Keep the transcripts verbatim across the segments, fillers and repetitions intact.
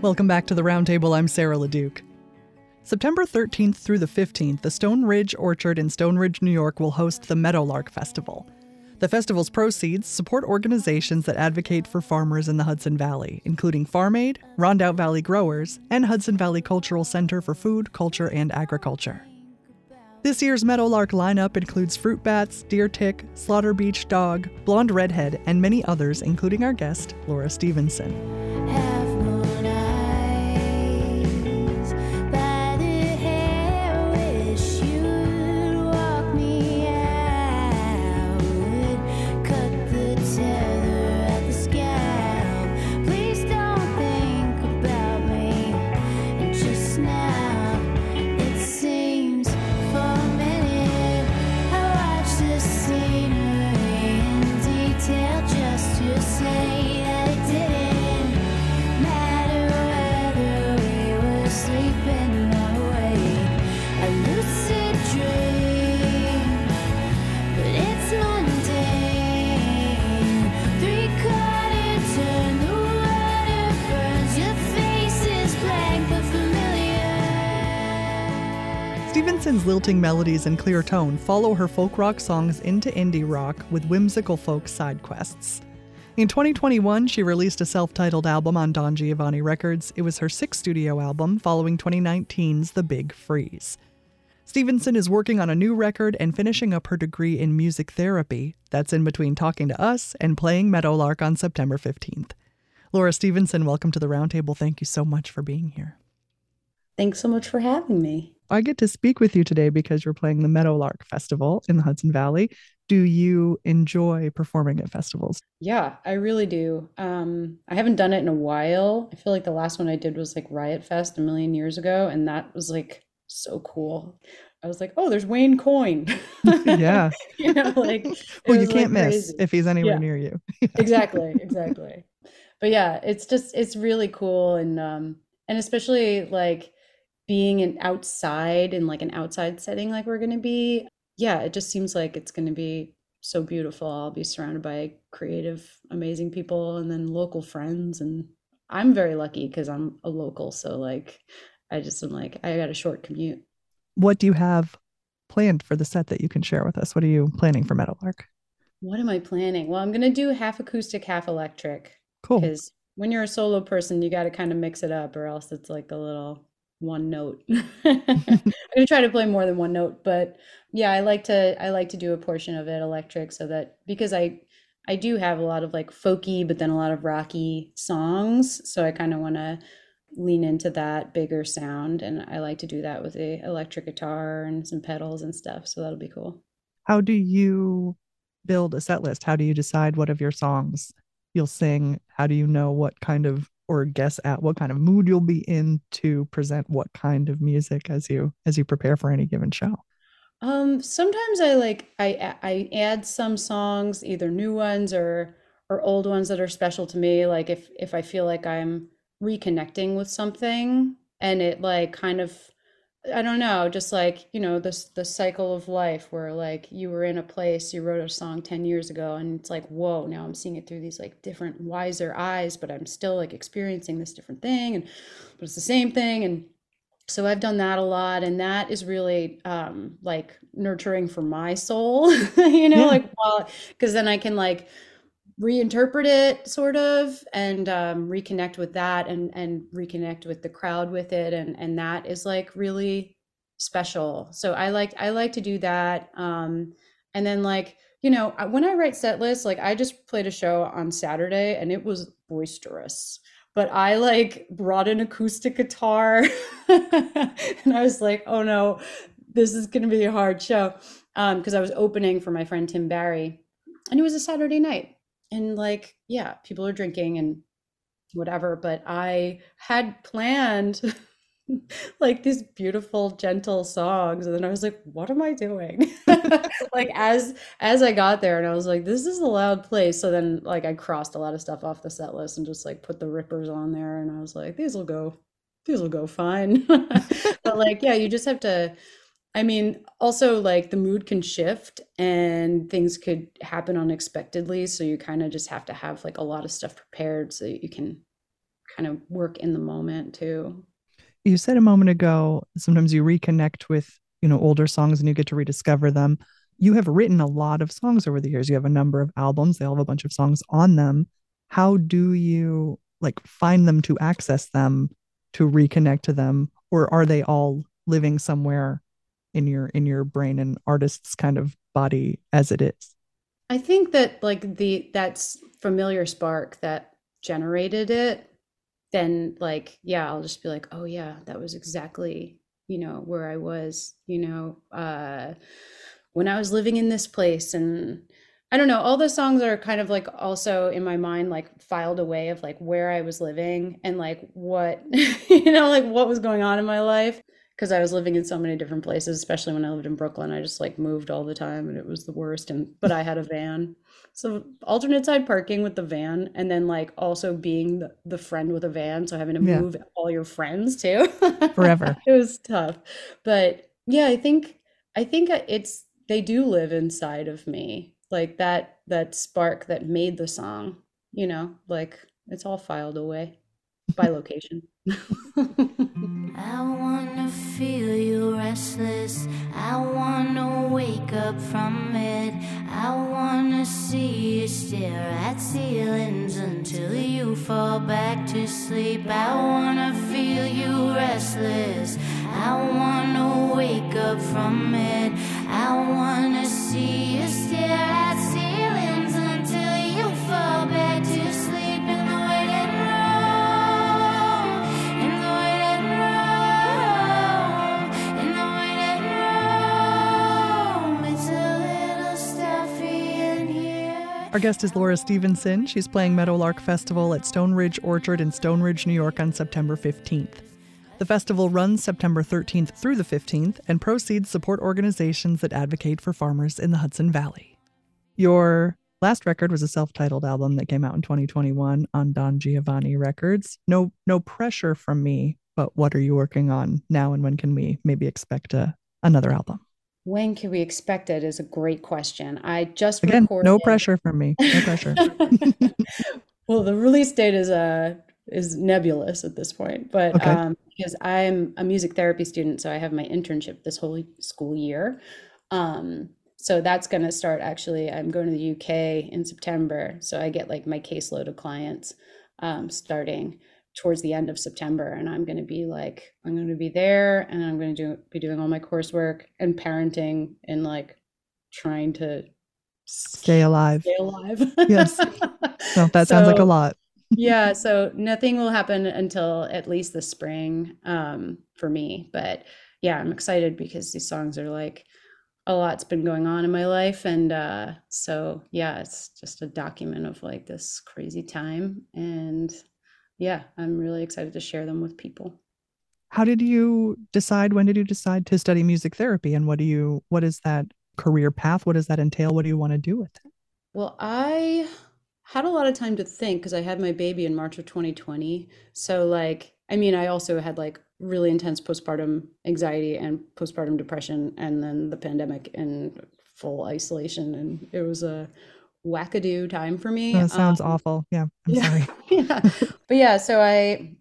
Welcome back to the Roundtable. I'm Sarah LeDuc. September thirteenth through the fifteenth, the Stone Ridge Orchard in Stone Ridge, New York will host the Meadowlark Festival. The festival's proceeds support organizations that advocate for farmers in the Hudson Valley, including Farm Aid, Rondout Valley Growers, and Hudson Valley Cultural Center for Food, Culture, and Agriculture. This year's Meadowlark lineup includes fruit bats, deer tick, slaughter beach dog, blonde redhead, and many others, including our guest, Laura Stevenson. Stevenson's lilting melodies and clear tone follow her folk rock songs into indie rock with whimsical folk side quests. In twenty twenty-one, she released a self-titled album on Don Giovanni Records. It was her sixth studio album, following twenty nineteen's The Big Freeze. Stevenson is working on a new record and finishing up her degree in music therapy. That's in between talking to us and playing Meadowlark on September fifteenth. Laura Stevenson, welcome to the Roundtable. Thank you so much for being here. Thanks so much for having me. I get to speak with you today because you're playing the Meadowlark Festival in the Hudson Valley. Do you enjoy performing at festivals? Yeah, I really do. Um, I haven't done it in a while. I feel like the last one I did was like Riot Fest a million years ago, and that was like so cool. I was like, oh, there's Wayne Coyne. Yeah. you know, like well, you can't like miss crazy. if he's anywhere Yeah. near you. exactly, exactly. But yeah, it's just it's really cool, and um, and especially like being an outside in like an outside setting like we're going to be. Yeah, it just seems like it's going to be so beautiful. I'll be surrounded by creative, amazing people and then local friends. And I'm very lucky because I'm a local. So like, I just am like, I got a short commute. What do you have planned for the set that you can share with us? What are you planning for Meadowlark? What am I planning? Well, I'm going to do half acoustic, half electric. Cool. Because when you're a solo person, you got to kind of mix it up or else it's like a little one note. I'm gonna try to play more than one note, but yeah, I like to I like to do a portion of it electric so that because I I do have a lot of like folky but then a lot of rocky songs, so I kind of want to lean into that bigger sound, and I like to do that with a electric guitar and some pedals and stuff, so that'll be cool. How do you build a set list? How do you decide what of your songs you'll sing? How do you know what kind of or guess at what kind of mood you'll be in to present what kind of music as you as you prepare for any given show? Um, sometimes I like I I add some songs, either new ones or or old ones that are special to me. Like if if I feel like I'm reconnecting with something and it like kind of I don't know, just like, you know, this the cycle of life where like you were in a place, you wrote a song ten years ago and it's like, whoa, now I'm seeing it through these like different wiser eyes, but I'm still like experiencing this different thing and but it's the same thing. And so I've done that a lot, and that is really um like nurturing for my soul, you know, Yeah. like well, because then I can like reinterpret it sort of and um, reconnect with that and and reconnect with the crowd with it, and and that is like really special. So I like I like to do that, um, and then like you know when I write set lists, like I just played a show on Saturday and it was boisterous, but I like brought an acoustic guitar and I was like, oh no, this is gonna be a hard show, um, because I was opening for my friend Tim Barry, and it was a Saturday night. And like, yeah, people are drinking and whatever, but I had planned like these beautiful, gentle songs. And then I was like, what am I doing? Like as as I got there and I was like, this is a loud place. So then like I crossed a lot of stuff off the set list and just like put the rippers on there. And I was like, these will go, these will go fine. But like, yeah, you just have to I mean, also like the mood can shift and things could happen unexpectedly. So you kind of just have to have like a lot of stuff prepared so that you can kind of work in the moment too. You said a moment ago, sometimes you reconnect with, you know, older songs and you get to rediscover them. You have written a lot of songs over the years. You have a number of albums. They all have a bunch of songs on them. How do you like find them to access them, to reconnect to them, or are they all living somewhere in your in your brain and artist's kind of body as it is? I think that like the that's familiar spark that generated it, then like yeah, I'll just be like, oh yeah, that was exactly, you know, where I was, you know, uh when I was living in this place. And I don't know, all the songs are kind of like also in my mind like filed away of like where I was living and like what you know, like what was going on in my life, because I was living in so many different places, especially when I lived in Brooklyn. I just like moved all the time and it was the worst. And but I had a van. So alternate side parking with the van, and then like also being the, the friend with a van. So having to Yeah, move all your friends too. forever. It was tough. But yeah, I think I think it's they do live inside of me. Like that that spark that made the song, you know, like it's all filed away by location. I wanna feel you restless. I wanna wake up from it. I wanna see you stare at ceilings until you fall back to sleep. I wanna feel you restless. I wanna wake up from it. I wanna see you stare at ceilings until you fall back to sleep in the waiting room, in the waiting room, in the waiting room. It's a little stuffy in here. Our guest is Laura Stevenson. She's playing Meadowlark Festival at Stone Ridge Orchard in Stone Ridge, New York on September fifteenth. The festival runs September thirteenth through the fifteenth, and proceeds support organizations that advocate for farmers in the Hudson Valley. Your last record was a self-titled album that came out in twenty twenty-one on Don Giovanni Records. No, no pressure from me, but what are you working on now, and when can we maybe expect a, another album? When can we expect it is a great question. I just Again, recorded. no pressure from me. No pressure. Well, the release date is uh is nebulous at this point, but Okay. um, because I'm a music therapy student, so I have my internship this whole school year. Um, so that's going to start actually. I'm going to the U K in September, so I get like my caseload of clients um, starting towards the end of September, and I'm going to be like, I'm going to be there, and I'm going to do be doing all my coursework and parenting and like trying to Stay alive. stay alive. Yes. No, that sounds like a So lot. yeah, so nothing will happen until at least the spring um, for me. But yeah, I'm excited because these songs are like a lot's been going on in my life. And uh, so yeah, it's just a document of like this crazy time. And yeah, I'm really excited to share them with people. How did you decide? When did you decide to study music therapy? And what do you, what is that career path? What does that entail? What do you want to do with it? Well, I had a lot of time to think because I had my baby in March of twenty twenty. So, like, I mean, I also had like really intense postpartum anxiety and postpartum depression, and then the pandemic and full isolation. And it was a wackadoo time for me. Oh, it sounds Um, awful. Yeah, I'm yeah, sorry. yeah. But yeah, so I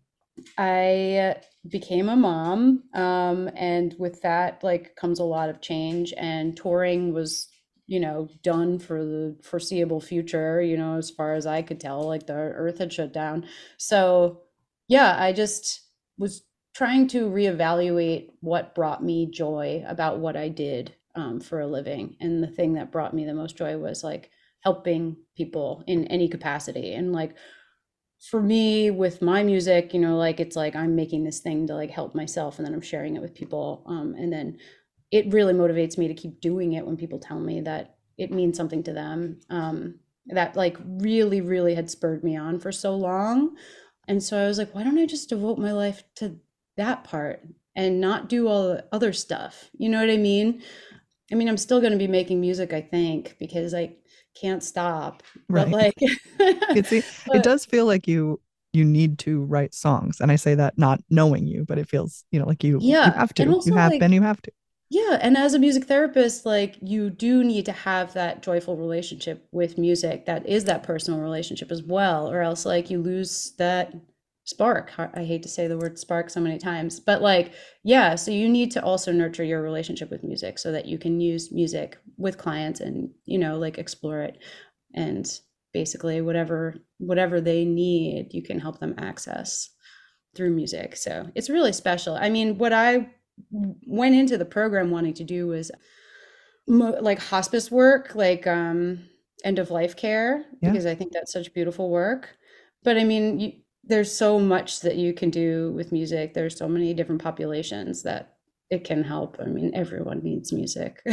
I became a mom, um, and with that, like, comes a lot of change. And touring was, you know, done for the foreseeable future. You know, as far as I could tell, like the earth had shut down. So yeah, I just was trying to reevaluate what brought me joy about what I did um, for a living. And the thing that brought me the most joy was like helping people in any capacity. And like for me with my music, you know, like it's like I'm making this thing to like help myself, and then I'm sharing it with people. Um, and then it really motivates me to keep doing it when people tell me that it means something to them. Um, that like really, really had spurred me on for so long. And so I was like, why don't I just devote my life to that part and not do all the other stuff? You know what I mean? I mean, I'm still going to be making music, I think, because I can't stop. But Right. like, It's it but does feel like you you need to write songs. And I say that not knowing you, but it feels, you know, like you you yeah. have And to. You also have like, been, you have to. yeah, and as a music therapist, like you do need to have that joyful relationship with music that is that personal relationship as well, or else like you lose that spark. I hate to say the word spark so many times, but like, yeah, so you need to also nurture your relationship with music so that you can use music with clients and, you know, like explore it. And basically whatever, whatever they need, you can help them access through music. So it's really special. I mean, what I went into the program wanting to do was mo- like hospice work, like um, end of life care, Yeah. because I think that's such beautiful work. But I mean, you, there's so much that you can do with music. There's so many different populations that it can help. I mean, everyone needs music.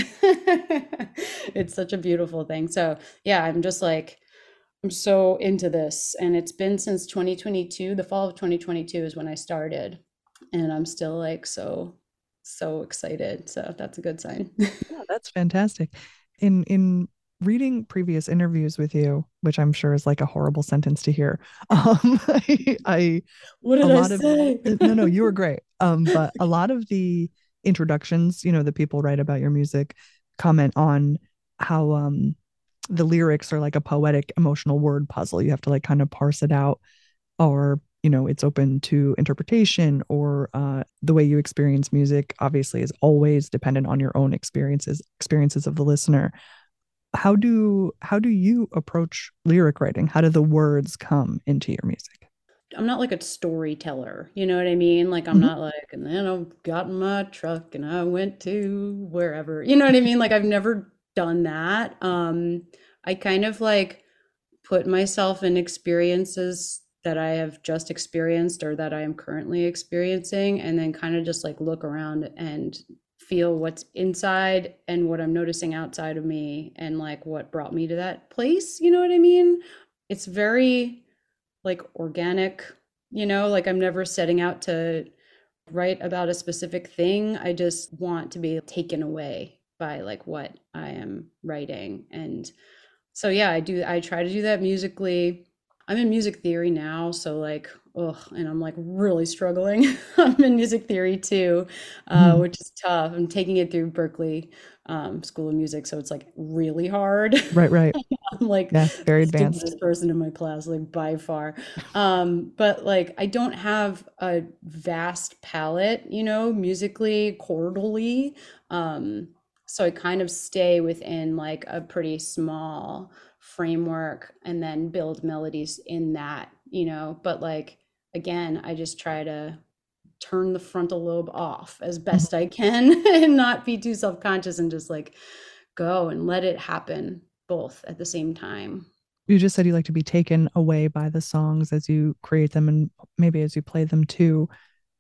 It's such a beautiful thing. So yeah, I'm just like, I'm so into this. And it's been since twenty twenty-two. The fall of twenty twenty-two is when I started. And I'm still like so, so excited. So that's a good sign. Yeah, that's fantastic. In in reading previous interviews with you, which I'm sure is like a horrible sentence to hear, um, I, I What did a I lot of say? no, no, you were great. Um, but a lot of the introductions, you know, that people write about your music, comment on how um the lyrics are like a poetic, emotional word puzzle. You have to like kind of parse it out, or you know, it's open to interpretation, or uh, the way you experience music obviously is always dependent on your own experiences, experiences of the listener. How do how do you approach lyric writing? How do the words come into your music? I'm not like a storyteller, you know what I mean? Like I'm Mhm. not like, and then I got in my truck and I went to wherever, you know what I mean? Like I've never done that. Um, I kind of like put myself in experiences that I have just experienced or that I am currently experiencing, and then kind of just like look around and feel what's inside and what I'm noticing outside of me and like what brought me to that place, you know what I mean? It's very like organic, you know, like I'm never setting out to write about a specific thing. I just want to be taken away by like what I am writing. And so yeah, I do I try to do that musically. I'm in music theory now, so like, oh, and I'm like really struggling. I'm in music theory too, uh, Mhm. which is tough. I'm taking it through Berklee um, School of Music, so it's like really hard. Right, right. I'm like Yeah, very the advanced. stupidest person in my class, like by far. Um, but like I don't have a vast palette, you know, musically, chordally. Um, so I kind of stay within like a pretty small framework and then build melodies in that, you know. But like again, I just try to turn the frontal lobe off as Mhm. best I can and not be too self-conscious and just like go and let it happen both at the same time. You just said you like to be taken away by the songs as you create them and maybe as you play them too.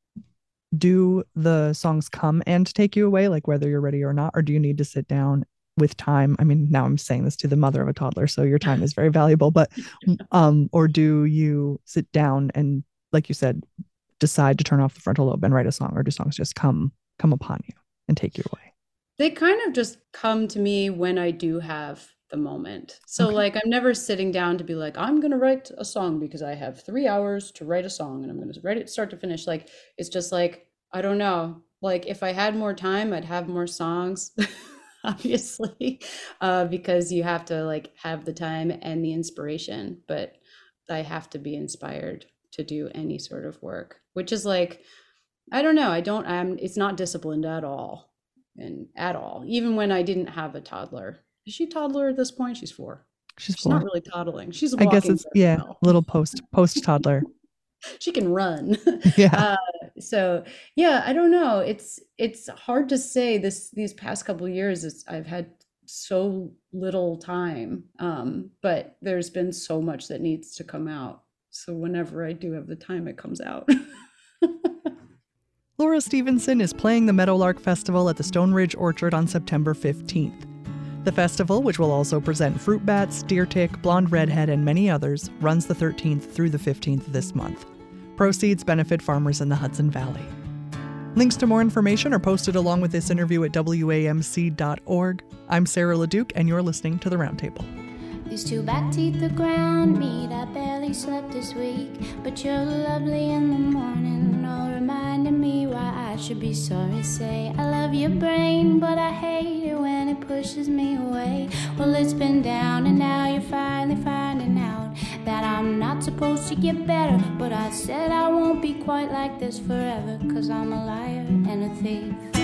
Do the songs come and take you away, like whether you're ready or not, or do you need to sit down with time? I mean, now I'm saying this to the mother of a toddler, so your time is very valuable, but um, or do you sit down and, like you said, decide to turn off the frontal lobe and write a song, or do songs just come come upon you and take you away? They kind of just come to me when I do have the moment. So Okay. like I'm never sitting down to be like, I'm gonna write a song because I have three hours to write a song and I'm gonna write it start to finish. Like it's just like, I don't know. Like if I had more time, I'd have more songs, obviously, uh, because you have to like have the time and the inspiration, but I have to be inspired to do any sort of work, which is like, I don't know. I don't, I'm, it's not disciplined at all. And at all, even when I didn't have a toddler. Is she a toddler at this point? She's four. She's She's not four. really toddling. She's I guess walking it's, very yeah, well. a little post post toddler. She can run. Yeah. Uh, so yeah, I don't know. It's it's hard to say. This these past couple of years, it's, I've had so little time, um, but there's been so much that needs to come out. So whenever I do have the time, it comes out. Laura Stevenson is playing the Meadowlark Festival at the Stone Ridge Orchard on September fifteenth. The festival, which will also present fruit bats, deer tick, blonde redhead, and many others, runs the thirteenth through the fifteenth this month. Proceeds benefit farmers in the Hudson Valley. Links to more information are posted along with this interview at W A M C dot org. I'm Sarah LeDuc, and you're listening to The Roundtable. These two back teeth the ground meat. I barely slept this week, but you're lovely in the morning, all reminding me why I should be sorry. Say I love your brain, but I hate it when it pushes me away. Well, it's been down and now you're finally finding out that I I'm not supposed to get better, but I said I won't be quite like this forever, 'cause I'm a liar and a thief.